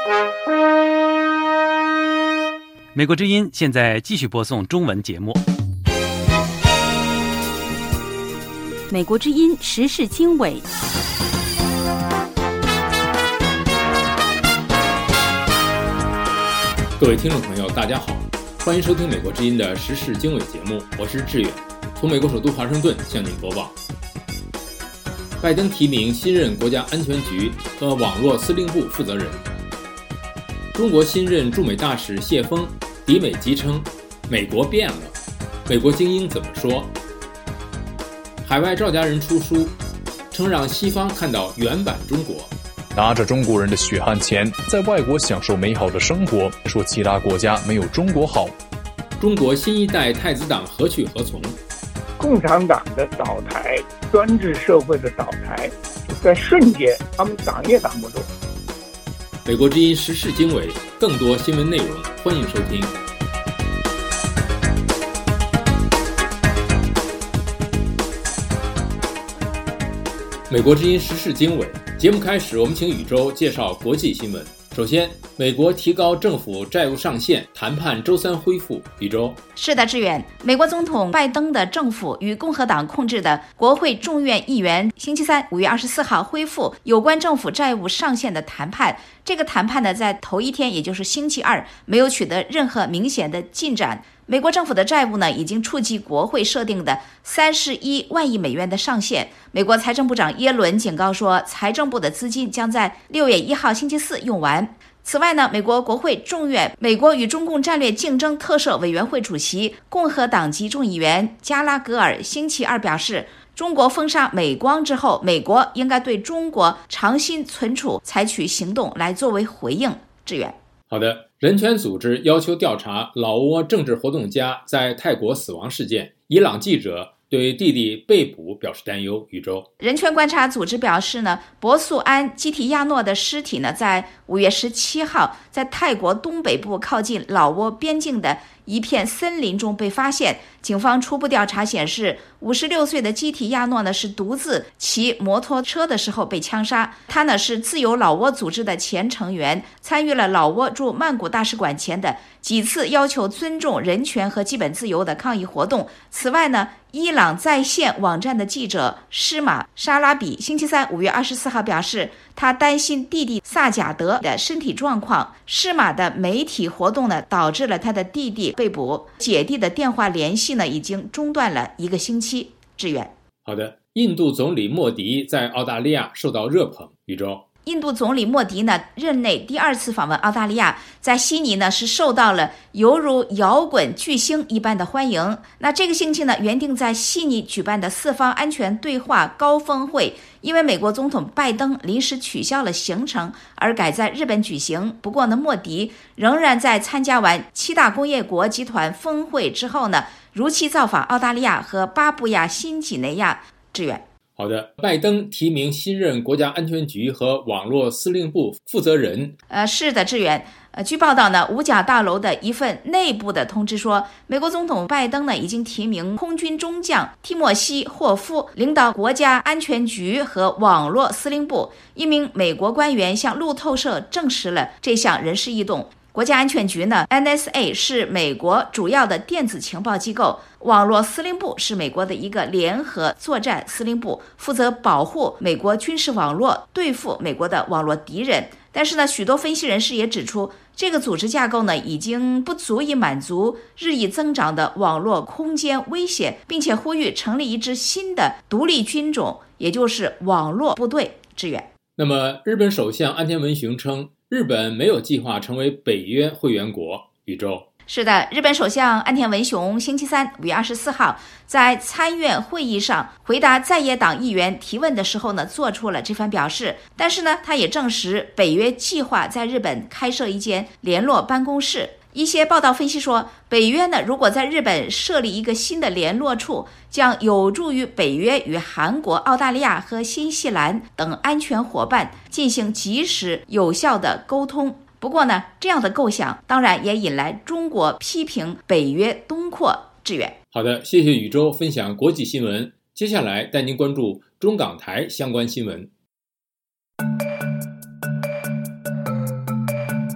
美国之音现在继续播送中文节目。 美国之音时事经纬。 各位听众朋友，大家好，欢迎收听美国之音的时事经纬节目，我是志远，从美国首都华盛顿向您播报。拜登提名新任国家安全局和网络司令部负责人。中国新任驻美大使谢锋抵美即称美国变了，美国精英怎么说？海外赵家人出书，称让西方看到原版中国。 拿着中国人的血汗钱，在外国享受美好的生活，说其他国家没有中国好。 中国新一代太子党何去何从？ 共产党的倒台，专制社会的倒台，在瞬间他们挡也挡不住。 美国之音时事经纬，更多新闻内容，欢迎收听。美国之音时事经纬节目开始，我们请宇宙介绍国际新闻。首先，美国提高政府债务上限，谈判周三恢复。宇宙。 是的，志远。美国总统拜登的政府与共和党控制的国会众院议员星期三5月24号恢复有关政府债务上限的谈判。这个谈判呢，在头一天，也就是星期二，没有取得任何明显的进展。美国政府的债务呢，已经触及国会设定的31万亿美元的上限。美国财政部长耶伦警告说，财政部的资金将在6月1号星期四用完。此外呢，美国国会众院美国与中共战略竞争特设委员会主席共和党籍众议员加拉格尔星期二表示，中国封杀美光之后，美国应该对中国长期存储采取行动来作为回应。志远。 好的，人权组织要求调查老挝政治活动家在泰国死亡事件，伊朗记者对弟弟被捕表示担忧。宇宙。 人权观察组织表示呢，博素安基提亚诺的尸体呢，在5月17号在泰国东北部靠近老挝边境的一片森林中被发现。警方初步调查显示，56岁的基提亚诺呢是独自骑摩托车的时候被枪杀。他呢是自由老挝组织的前成员，参与了老挝驻曼谷大使馆前的几次要求尊重人权和基本自由的抗议活动。此外呢，伊朗在线网站的记者施马沙拉比星期三5月24号表示，他担心弟弟萨贾德的身体状况。施马的媒体活动呢，导致了他的弟弟被捕。姐弟的电话联系呢，已经中断了1个星期。志远。 好的，印度总理莫迪在澳大利亚受到热捧。宇宙。 印度总理莫迪呢，任内第2次访问澳大利亚，在悉尼呢是受到了犹如摇滚巨星一般的欢迎。那这个星期呢，原定在悉尼举办的4方安全对话高峰会，因为美国总统拜登临时取消了行程，而改在日本举行。不过呢，莫迪仍然在参加完7大工业国集团峰会之后呢，如期造访澳大利亚和巴布亚新几内亚。志远。 好的，拜登提名新任国家安全局和网络司令部负责人。 是的，志远。据报道呢，五角大楼的一份内部的通知说，美国总统拜登呢已经提名空军中将提莫西·霍夫领导国家安全局和网络司令部。一名美国官员向路透社证实了这项人事异动。国家安全局呢 NSA 是美国主要的电子情报机构，网络司令部是美国的一个联合作战司令部，负责保护美国军事网络，对付美国的网络敌人。但是呢，许多分析人士也指出，这个组织架构呢已经不足以满足日益增长的网络空间威胁，并且呼吁成立一支新的独立军种，也就是网络部队。志远。 那么，日本首相岸田文雄称，日本没有计划成为北约会员国。宇宙。 是的，日本首相岸田文雄星期三5月24号在参院会议上回答在野党议员提问的时候呢，做出了这番表示。但是呢，他也证实北约计划在日本开设一间联络办公室。一些报道分析说，北约呢如果在日本设立一个新的联络处，将有助于北约与韩国、澳大利亚和新西兰等安全伙伴进行及时有效的沟通。不过呢，这样的构想当然也引来中国批评北约东扩。志远。 好的，谢谢宇宙分享国际新闻。接下来带您关注中港台相关新闻。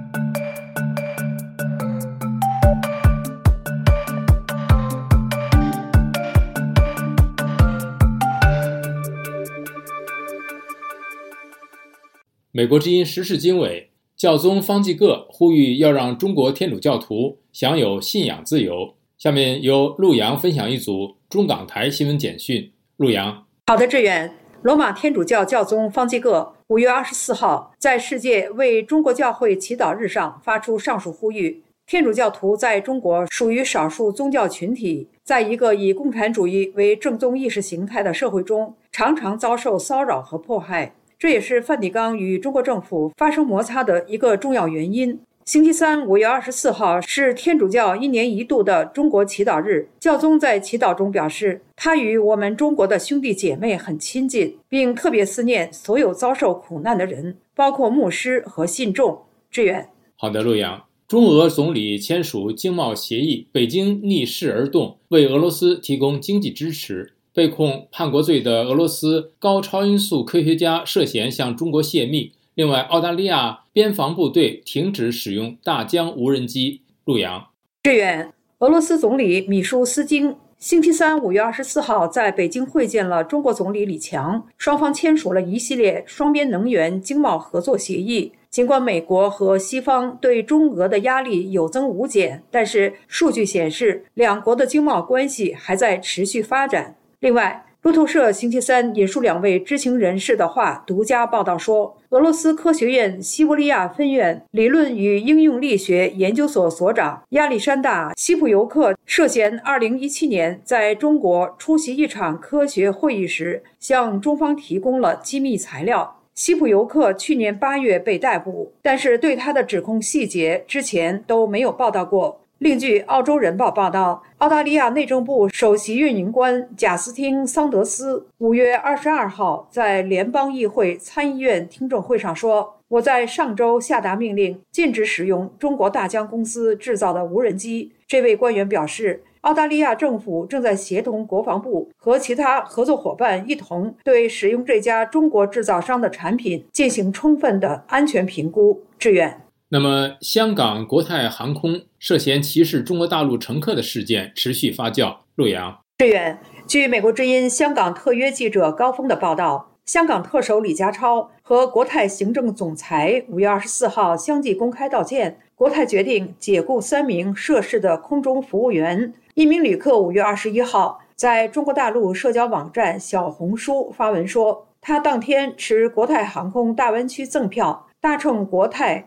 美国之音时事经纬，教宗方济各呼吁要让中国天主教徒享有信仰自由。下面由陆阳分享一组中港台新闻简讯。陆阳。 好的，志远。罗马天主教教宗方济各5月24号在世界为中国教会祈祷日上发出上述呼吁。天主教徒在中国属于少数宗教群体，在一个以共产主义为正宗意识形态的社会中，常常遭受骚扰和迫害，这也是梵蒂冈与中国政府发生摩擦的一个重要原因。星期三5月24号是天主教1年1度的中国祈祷日。教宗在祈祷中表示，他与我们中国的兄弟姐妹很亲近，并特别思念所有遭受苦难的人，包括牧师和信众。志远。 好的，陆阳。中俄总理签署经贸协议，北京逆势而动，为俄罗斯提供经济支持。被控叛国罪的俄罗斯高超音速科学家涉嫌向中国泄密。另外，澳大利亚边防部队停止使用大疆无人机。陆阳。 志远。俄罗斯总理米舒斯京星期三5月24号在北京会见了中国总理李强，双方签署了一系列双边能源经贸合作协议。尽管美国和西方对中俄的压力有增无减，但是数据显示，两国的经贸关系还在持续发展。另外，路透社星期三引述2位知情人士的话，独家报道说，俄罗斯科学院西伯利亚分院理论与应用力学研究所所长亚历山大·西普尤克涉嫌2017年在中国出席一场科学会议时，向中方提供了机密材料。西普尤克去年8月被逮捕，但是对他的指控细节之前都没有报道过。另据澳洲人报报道，澳大利亚内政部首席运营官贾斯汀·桑德斯5月22号在联邦议会参议院听证会上说，我在上周下达命令，禁止使用中国大疆公司制造的无人机。这位官员表示，澳大利亚政府正在协同国防部和其他合作伙伴一同对使用这家中国制造商的产品进行充分的安全评估。志远。 那么，香港国泰航空涉嫌歧视中国大陆乘客的事件持续发酵。陆阳。 志远。据美国之音香港特约记者高峰的报道，香港特首李家超和国泰行政总裁5月24号相继公开道歉。国泰决定解雇3名涉事的空中服务员。一名旅客5月21号在中国大陆社交网站小红书发文说，他当天持国泰航空大湾区赠票搭乘国泰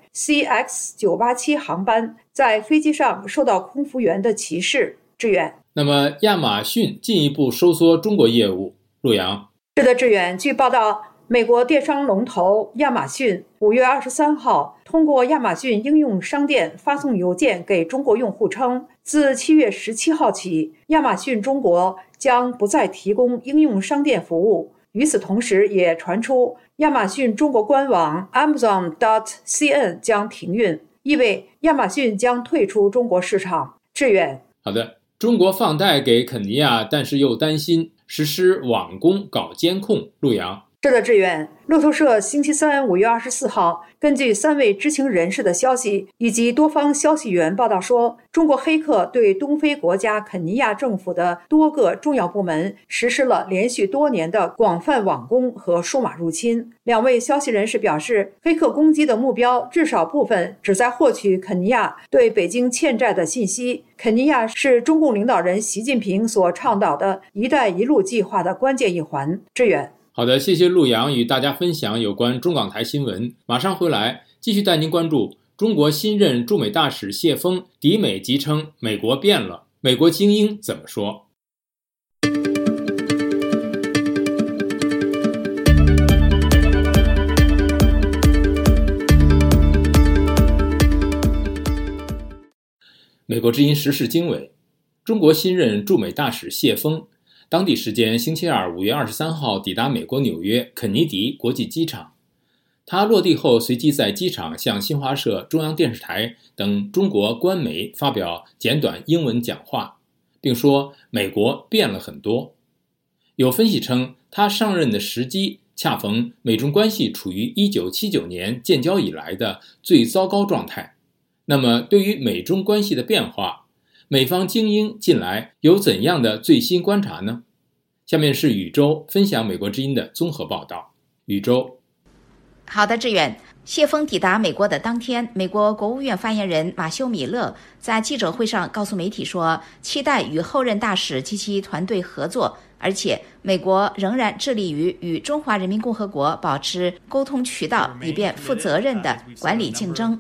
CX987 航班，在飞机上受到空服员的歧视。志远。 那么亚马逊进一步收缩中国业务。陆阳。 是的，志远。据报道，美国电商龙头亚马逊5月23号通过亚马逊应用商店发送邮件给中国用户称，自7月17号起，亚马逊中国将不再提供应用商店服务。与此同时，也传出亚马逊中国官网 Amazon.cn 将停运，意味亚马逊将退出中国市场。志远。 好的。中国放贷给肯尼亚，但是又担心实施网工搞监控。陆阳。 是的，志远。路透社星期三5月24号根据3位知情人士的消息以及多方消息源报道说，中国黑客对东非国家肯尼亚政府的多个重要部门实施了连续多年的广泛网攻和数码入侵。2位消息人士表示，黑客攻击的目标至少部分旨在获取肯尼亚对北京欠债的信息。肯尼亚是中共领导人习近平所倡导的一带一路计划的关键一环。志远。 好的，谢谢陆阳与大家分享有关中港台新闻。马上回来继续带您关注中国新任驻美大使谢锋抵美即称美国变了，美国精英怎么说？美国之音时事经纬，中国新任驻美大使谢锋当地时间星期二5月23号抵达美国纽约肯尼迪国际机场。他落地后随即在机场向新华社、中央电视台等中国官媒发表简短英文讲话，并说美国变了很多。有分析称，他上任的时机恰逢美中关系处于1979年建交以来的最糟糕状态。那么对于美中关系的变化，美方精英近来有怎样的最新观察呢？下面是宇宙分享美国之音的综合报道。宇宙。 好的，志远。谢峰抵达美国的当天，美国国务院发言人马修·米勒在记者会上告诉媒体说，期待与后任大使及其团队合作，而且美国仍然致力于与中华人民共和国保持沟通渠道，以便负责任地管理竞争。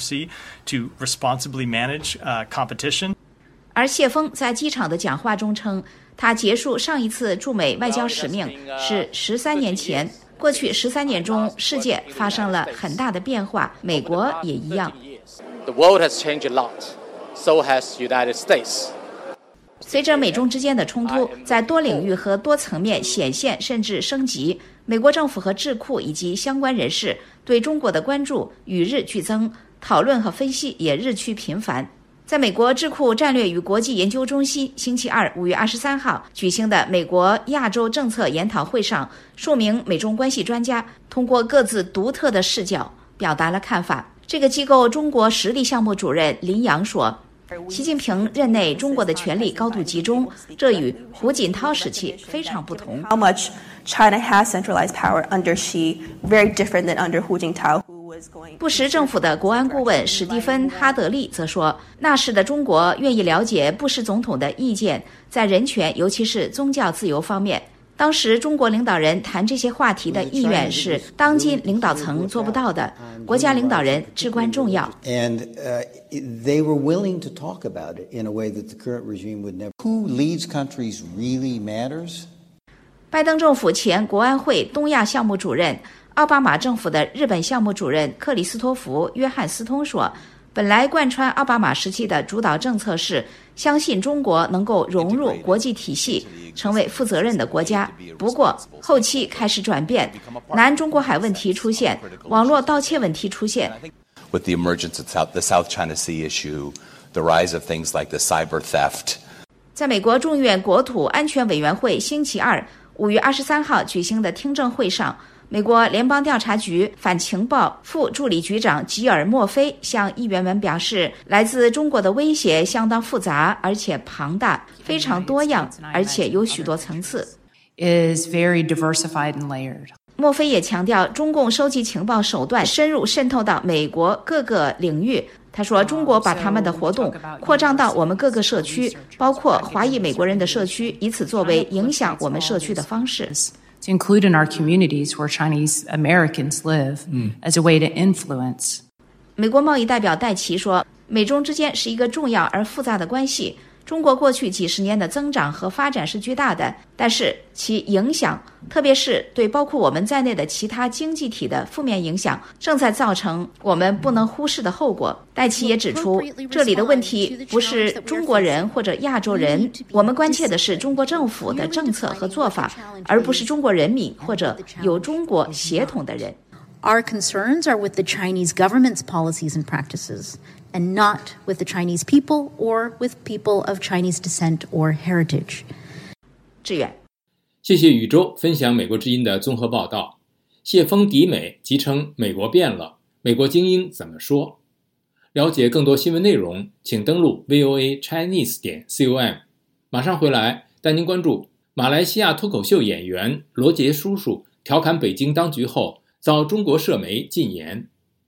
而谢峰在机场的讲话中称，他结束上一次驻美外交使命是13年前。过去13年中，世界发生了很大的变化，美国也一样。随着美中之间的冲突在多领域和多层面显现甚至升级，美国政府和智库以及相关人士对中国的关注与日俱增，讨论和分析也日趋频繁。在美国智库战略与国际研究中心星期二5月23号举行的美国亚洲政策研讨会上，数名美中关系专家通过各自独特的视角表达了看法。这个机构中国实力项目主任林洋说，习近平任内中国的权力高度集中，这与胡锦涛时期非常不同。 How much China has centralized power under Xi, very different than under Hu Jintao. 布什政府的国安顾问史蒂芬·哈德利则说，那时的中国愿意了解布什总统的意见，在人权尤其是宗教自由方面。当时中国领导人谈这些话题的意愿是当今领导层做不到的，国家领导人至关重要。 And they were willing to talk about it in a way that the current regime would never. Who leads countries really matters. 拜登政府前国安会东亚项目主任、奥巴马政府的日本项目主任克里斯托弗·约翰斯通说，本来贯穿奥巴马时期的主导政策是相信中国能够融入国际体系，成为负责任的国家。不过后期开始转变，南中国海问题出现，网络盗窃问题出现。 With the emergence of the South China Sea issue, the rise of things like the cyber theft. 在美国众议院国土安全委员会星期二5月23号举行的听证会上，美国联邦调查局反情报副助理局长吉尔·莫菲向议员们表示，来自中国的威胁相当复杂而且庞大，非常多样，而且有许多层次。 is very diversified and layered. 莫菲也强调，中共收集情报手段深入渗透到美国各个领域。他说，中国把他们的活动扩张到我们各个社区，包括华裔美国人的社区，以此作为影响我们社区的方式。 To include in our communities where Chinese Americans live as a way to influence. 美国贸易代表戴奇说，美中之间是一个重要而复杂的关系。中国过去几十年的增长和发展是巨大的，但是其影响，特别是对包括我们在内的其他经济体的负面影响，正在造成我们不能忽视的后果。戴奇也指出，这里的问题不是中国人或者亚洲人，我们关切的是中国政府的政策和做法，而不是中国人民或者有中国血统的人。 Our concerns are with the Chinese government's policies and practices, and not with the Chinese people or with people of Chinese descent or heritage. 志远， 谢谢宇宙分享美国之音的综合报道。谢峰抵美，即称美国变了，美国精英怎么说？了解更多新闻内容，请登录 voachinese.com。马上回来带您关注马来西亚脱口秀演员罗杰叔叔调侃北京当局后，遭中国社媒禁言。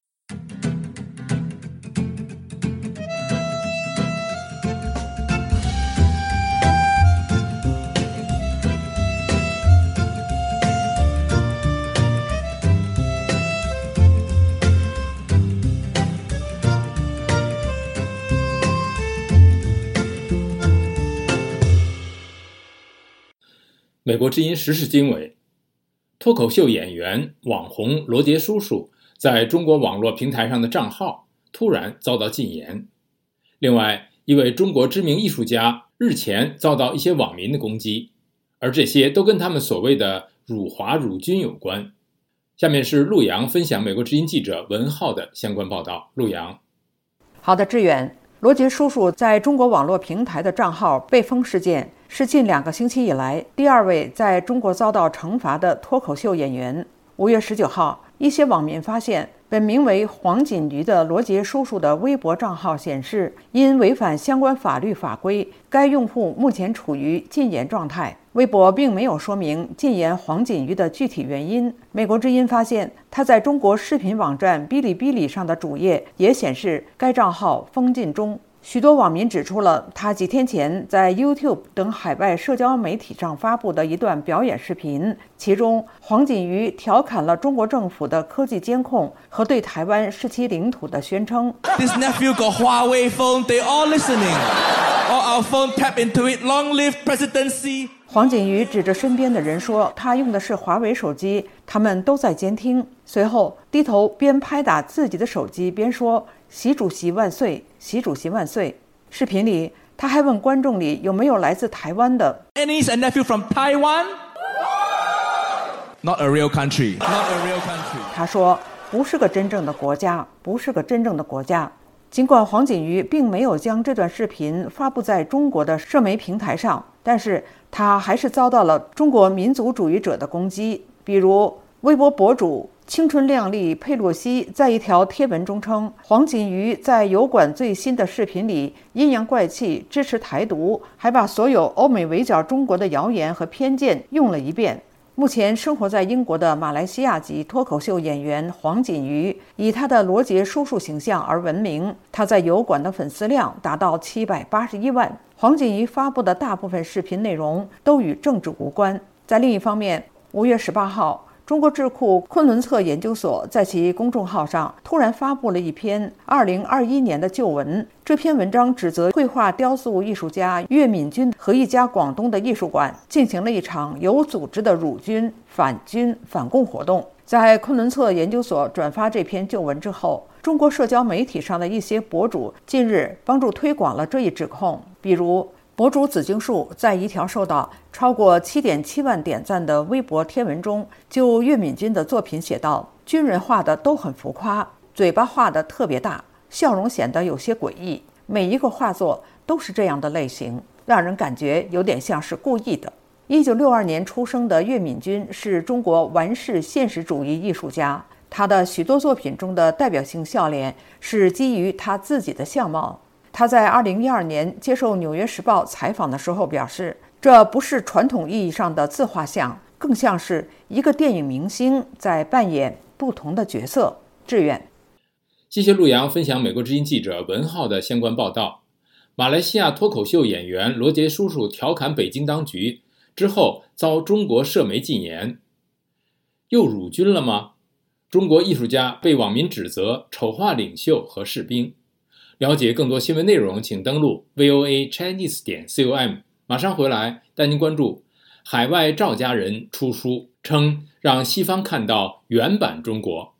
美国之音时事经纬，脱口秀演员网红罗杰叔叔在中国网络平台上的账号突然遭到禁言。另外，一位中国知名艺术家日前遭到一些网民的攻击，而这些都跟他们所谓的辱华辱军有关。下面是陆阳分享美国之音记者文浩的相关报道。陆阳， 好的，志远。罗杰叔叔在中国网络平台的账号被封事件，是近2个星期以来第2位在中国遭到惩罚的脱口秀演员。5月19号，一些网民发现本名为黄锦驴的罗杰叔叔的微博账号显示，因违反相关法律法规，该用户目前处于禁言状态。 微博并没有说明禁言黄锦瑜的具体原因。美国之音发现，他在中国视频网站哔哩哔哩上的主页也显示该账号封禁中。许多网民指出了他几天前在 YouTube 等海外社交媒体上发布的一段表演视频，其中黄锦瑜调侃了中国政府的科技监控和对台湾是其领土的宣称。 This nephew got Huawei phone, they all listening. All our phone tap into it. Long live presidency. 黄锦瑜指着身边的人说，他用的是华为手机，他们都在监听。随后低头边拍打自己的手机边说，习主席万岁，习主席万岁。视频里他还问观众里有没有来自台湾的。 Any is a nephew from Taiwan? Not a real country. Not a real country. 他说不是个真正的国家，不是个真正的国家。尽管黄锦瑜并没有将这段视频发布在中国的社媒平台上，但是他还是遭到了中国民族主义者的攻击。比如微博博主青春靓丽佩洛西在一条贴文中称，黄锦瑜在油管最新的视频里阴阳怪气，支持台独，还把所有欧美围剿中国的谣言和偏见用了一遍。目前生活在英国的马来西亚籍脱口秀演员黄锦瑜以他的罗杰叔叔形象而闻名，他在油管的粉丝量达到781万。黄锦瑜发布的大部分视频内容都与政治无关。在另一方面，5月18号中国智库昆仑策研究所在其公众号上突然发布了一篇2021年的旧文。这篇文章指责绘画雕塑艺术家岳敏君和一家广东的艺术馆进行了一场有组织的辱军、反军、反共活动。在昆仑策研究所转发这篇旧文之后，中国社交媒体上的一些博主近日帮助推广了这一指控。比如博主紫荆树在一条受到超过7.7万点赞的微博贴文中，就岳敏君的作品写道：军人画的都很浮夸，嘴巴画的特别大，笑容显得有些诡异，每一个画作都是这样的类型，让人感觉有点像是故意的。1962年出生的岳敏君是中国完式现实主义艺术家，他的许多作品中的代表性笑脸是基于他自己的相貌。他在2012年接受《纽约时报》采访的时候表示，这不是传统意义上的自画像，更像是一个电影明星在扮演不同的角色。志远， 谢谢陆阳分享美国之音记者文浩的相关报道。马来西亚脱口秀演员罗杰叔叔调侃北京当局之后遭中国社媒禁言，又辱军了吗？中国艺术家被网民指责丑化领袖和士兵。了解更多新闻内容，请登录 voachinese.com。 马上回来带您关注海外赵家人出书，称让西方看到原版中国。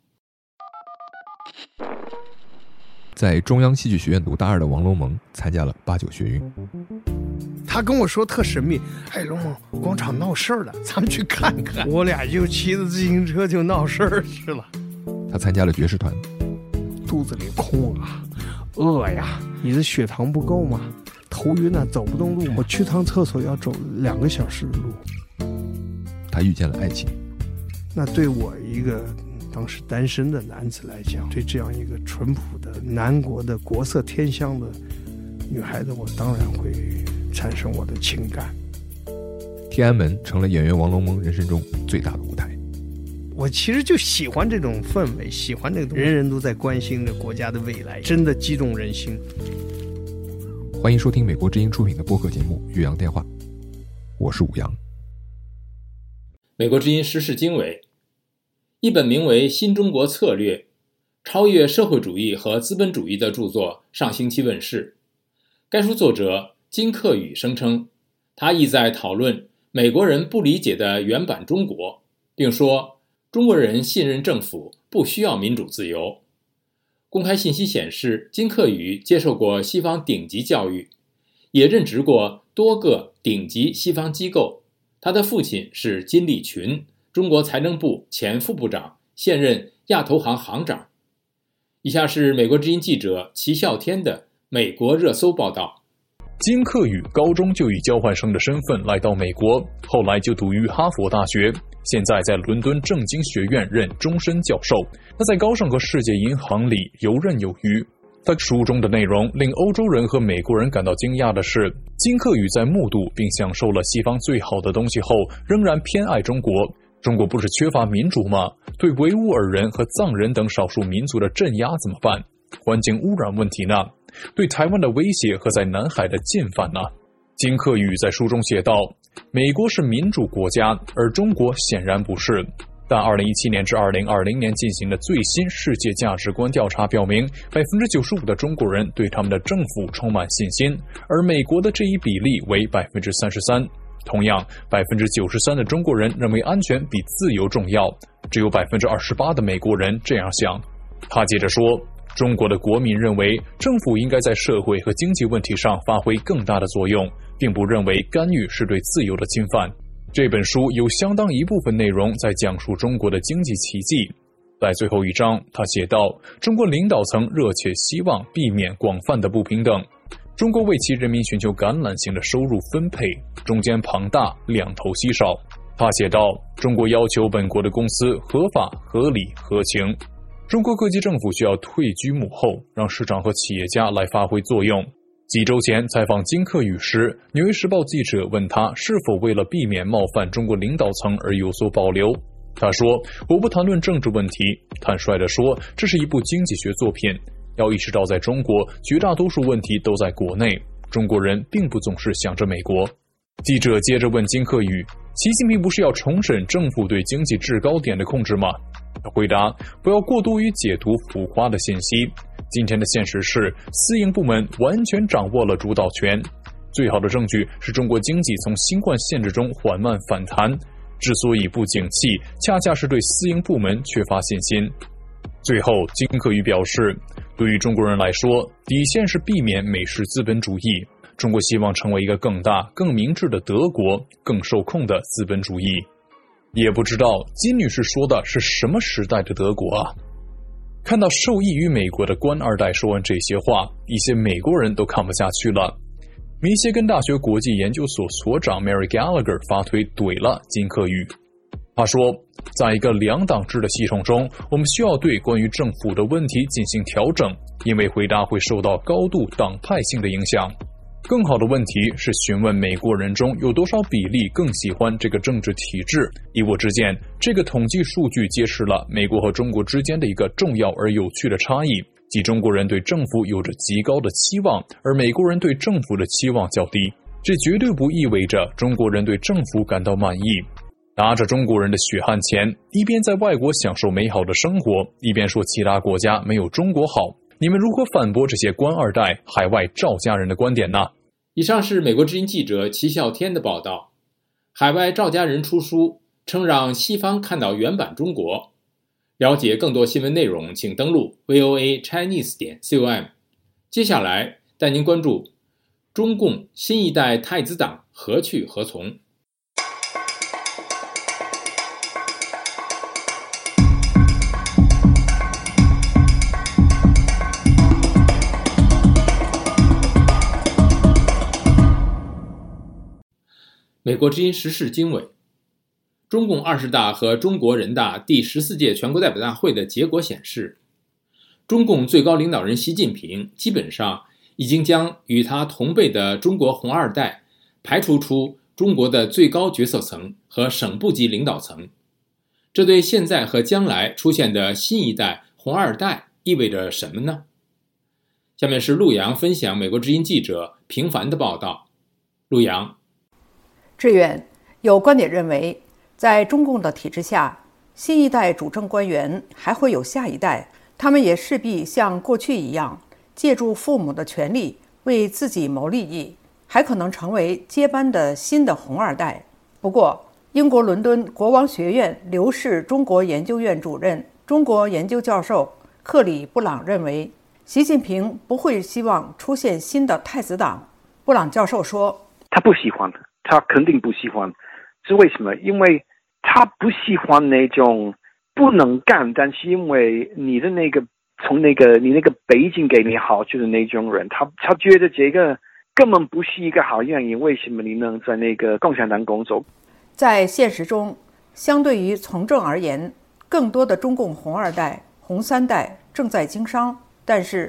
在中央戏剧学院读大2的王龙蒙参加了89学运。 他跟我说特神秘，哎，龙蒙，广场闹事儿了，咱们去看看。我俩就骑着自行车就闹事儿去了。 他参加了爵士团。 肚子里空啊，饿呀，你的血糖不够吗？头晕啊，走不动路，我去趟厕所要走2个小时的路。 他遇见了爱情。 那对我一个当时单身的男子来讲，对这样一个淳朴的南国的国色天香的女孩子，我当然会产生我的情感。 天安门成了演员王龙蒙人生中最大的舞台。 我其实就喜欢这种氛围，喜欢这个人人都在关心着国家的未来，真的激动人心。 欢迎收听美国之音出品的播客节目《岳阳电话》，我是武阳。 美国之音时事经纬，一本名为《新中国策略：超越社会主义和资本主义》的著作上星期问世。该书作者金克宇声称，他意在讨论美国人不理解的原版中国，并说中国人信任政府，不需要民主自由。公开信息显示，金克宇接受过西方顶级教育，也任职过多个顶级西方机构。他的父亲是金立群，中国财政部前副部长，现任亚投行行长。以下是美国之音记者齐啸天的美国热搜报道。 金克宇高中就以交换生的身份来到美国，后来就读于哈佛大学，现在在伦敦政经学院任终身教授。他在高盛和世界银行里游刃有余。 但书中的内容令欧洲人和美国人感到惊讶的是，金克宇在目睹并享受了西方最好的东西后，仍然偏爱中国。中国不是缺乏民主吗？对维吾尔人和藏人等少数民族的镇压怎么办？环境污染问题呢？对台湾的威胁和在南海的进犯呢？金克宇在书中写道，美国是民主国家，而中国显然不是。但2017年至2020年进行的最新世界价值观调查表明，95%的中国人对他们的政府充满信心，而美国的这一比例为33%。同样，93%的中国人认为安全比自由重要，只有28%的美国人这样想。他接着说，中国的国民认为政府应该在社会和经济问题上发挥更大的作用，并不认为干预是对自由的侵犯。这本书有相当一部分内容在讲述中国的经济奇迹。在最后一章，他写道，中国领导层热切希望避免广泛的不平等，中国为其人民寻求橄榄型的收入分配，中间庞大，两头稀少。他写道，中国要求本国的公司合法、合理、合情。中国各级政府需要退居幕后，让市场和企业家来发挥作用。几周前采访金克宇时，《纽约时报》记者问他是否为了避免冒犯中国领导层而有所保留。他说，我不谈论政治问题，坦率地说，这是一部经济学作品。要意识到在中国，绝大多数问题都在国内，中国人并不总是想着美国。记者接着问金克宇，习近平不是要重审政府对经济制高点的控制吗？他回答，不要过多于解读浮夸的信息。今天的现实是，私营部门完全掌握了主导权。最好的证据是中国经济从新冠限制中缓慢反弹，之所以不景气，恰恰是对私营部门缺乏信心。最后，金克宇表示，对于中国人来说，底线是避免美式资本主义。中国希望成为一个更大、更明智的德国，更受控的资本主义。也不知道金女士说的是什么时代的德国啊？看到受益于美国的官二代说完这些话，一些美国人都看不下去了。密歇根大学国际研究所所长 Mary Gallagher 发推怼了金克宇。他说，在一个两党制的系统中，我们需要对关于政府的问题进行调整，因为回答会受到高度党派性的影响。更好的问题是询问美国人中有多少比例更喜欢这个政治体制。以我之见，这个统计数据揭示了美国和中国之间的一个重要而有趣的差异，即中国人对政府有着极高的期望，而美国人对政府的期望较低。这绝对不意味着中国人对政府感到满意。拿着中国人的血汗钱，一边在外国享受美好的生活，一边说其他国家没有中国好。你们如何反驳这些官二代、海外赵家人的观点呢？ 以上是美国之音记者齐笑天的报道。海外赵家人出书，称让西方看到原版中国。了解更多新闻内容，请登录 voachinese.com。接下来带您关注中共新一代太子党何去何从。美国之音时事经纬，中共20大和中国人大第14届全国代表大会的结果显示，中共最高领导人习近平基本上已经将与他同辈的中国红二代排除出中国的最高决策层和省部级领导层。这对现在和将来出现的新一代红二代意味着什么呢？下面是陆阳分享美国之音记者平凡的报道。陆阳， 志远，有观点认为，在中共的体制下，新一代主政官员还会有下一代，他们也势必像过去一样，借助父母的权力为自己谋利益，还可能成为接班的新的红二代。不过，英国伦敦国王学院刘氏中国研究院主任、中国研究教授克里布朗认为，习近平不会希望出现新的太子党。布朗教授说， 他不喜欢，他肯定不喜欢。是为什么？因为他不喜欢那种不能干，但是因为你的那个从你那个北京给你好处的那种人，他觉得这个根本不是一个好原因。为什么你能在那个共产党工作？ 在现实中，相对于从政而言，更多的中共红二代、红三代正在经商。但是，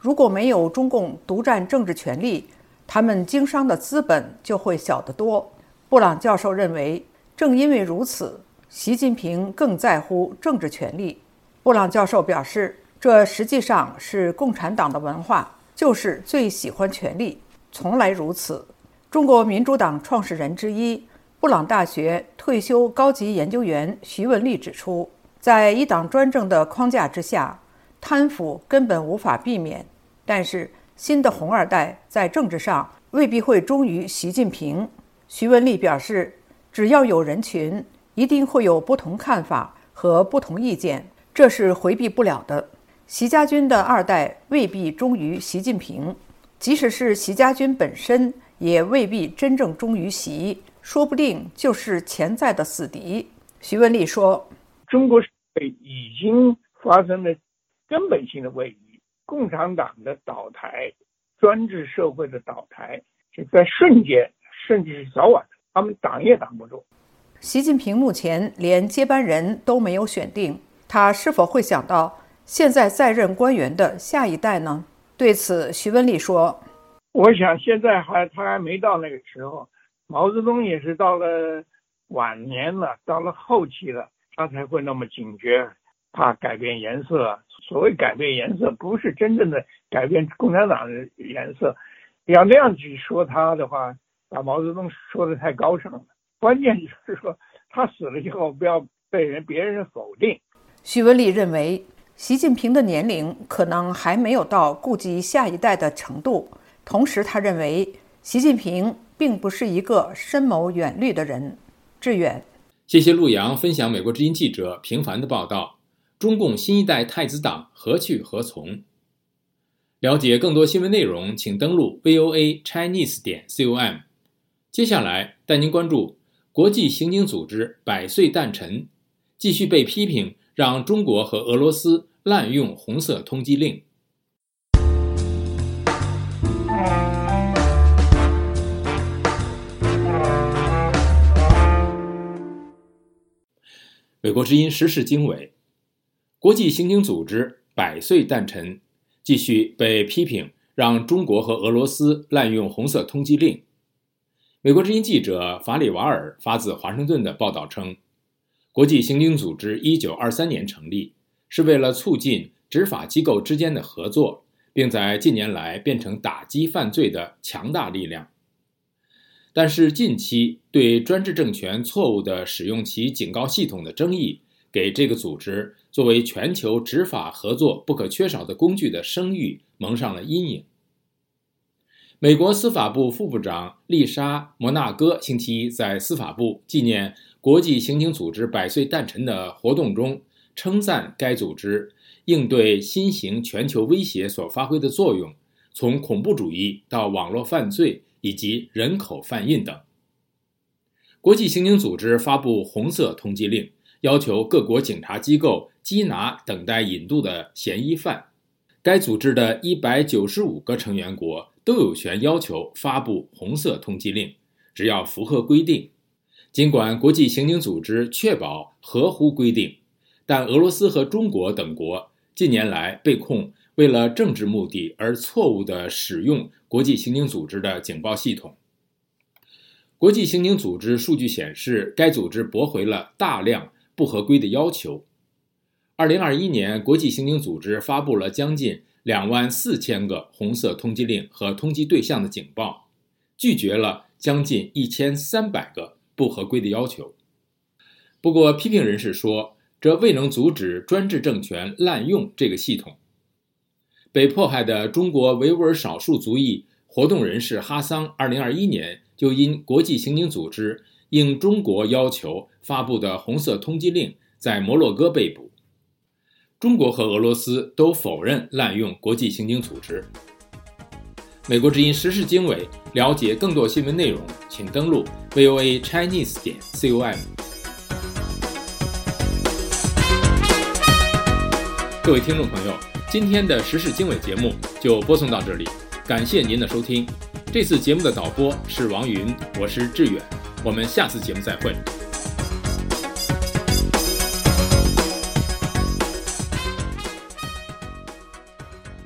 如果没有中共独占政治权力，他们经商的资本就会小得多。布朗教授认为，正因为如此，习近平更在乎政治权力。布朗教授表示，这实际上是共产党的文化，就是最喜欢权力，从来如此。中国民主党创始人之一、布朗大学退休高级研究员徐文丽指出，在一党专政的框架之下，贪腐根本无法避免，但是新的红二代在政治上未必会忠于习近平。徐文丽表示，只要有人群，一定会有不同看法和不同意见，这是回避不了的。习家军的二代未必忠于习近平，即使是习家军本身也未必真正忠于习，说不定就是潜在的死敌。徐文丽说， 中国社会已经发生了根本性的位移，共产党的倒台，专制社会的倒台，就在瞬间，甚至是早晚，他们挡也挡不住。 习近平目前连接班人都没有选定，他是否会想到现在在任官员的下一代呢？对此，徐文丽说， 我想现在他还没到那个时候，毛泽东也是到了晚年了，到了后期了，他才会那么警觉，怕改变颜色。所谓改变颜色，不是真正的改变共产党的颜色。要那样去说他的话，把毛泽东说的太高尚了。关键就是说，他死了以后不要被别人否定。 徐文丽认为，习近平的年龄可能还没有到顾及下一代的程度。同时，他认为习近平并不是一个深谋远虑的人。志远， 谢谢陆阳分享美国之音记者平凡的报道。中共新一代太子党何去何从？了解更多新闻内容，请登录 voachinese.com。接下来带您关注国际刑警组织100岁诞辰，继续被批评让中国和俄罗斯滥用红色通缉令。美国之音时事经纬，国际刑警组织100岁诞辰，继续被批评让中国和俄罗斯滥用红色通缉令。美国之音记者法里瓦尔发自华盛顿的报道称，国际刑警组织1923年成立，是为了促进执法机构之间的合作，并在近年来变成打击犯罪的强大力量。但是近期对专制政权错误地使用其警告系统的争议，给这个组织作为全球执法合作不可缺少的工具的声誉蒙上了阴影。美国司法部副部长丽莎·摩纳哥星期一在司法部纪念国际刑警组织100岁诞辰的活动中，称赞该组织应对新型全球威胁所发挥的作用，从恐怖主义到网络犯罪以及人口贩运等。国际刑警组织发布红色通缉令，要求各国警察机构缉拿等待引渡的嫌疑犯。该组织的195个成员国都有权要求发布红色通缉令，只要符合规定。尽管国际刑警组织确保合乎规定，但俄罗斯和中国等国近年来被控为了政治目的而错误地使用国际刑警组织的警报系统。国际刑警组织数据显示，该组织驳回了大量不合规的要求。2021年，国际刑警组织发布了将近24000个红色通缉令和通缉对象的警报，拒绝了将近1300个不合规的要求。不过，批评人士说，这未能阻止专制政权滥用这个系统。被迫害的中国维吾尔少数族裔活动人士哈桑2021年就因国际刑警组织应中国要求发布的红色通缉令在摩洛哥被捕。中国和俄罗斯都否认滥用国际刑警组织。美国之音时事经纬，了解更多新闻内容，请登录 voachinese.com。各位听众朋友，今天的时事经纬节目就播送到这里，感谢您的收听。这次节目的导播是王云，我是志远，我们下次节目再会。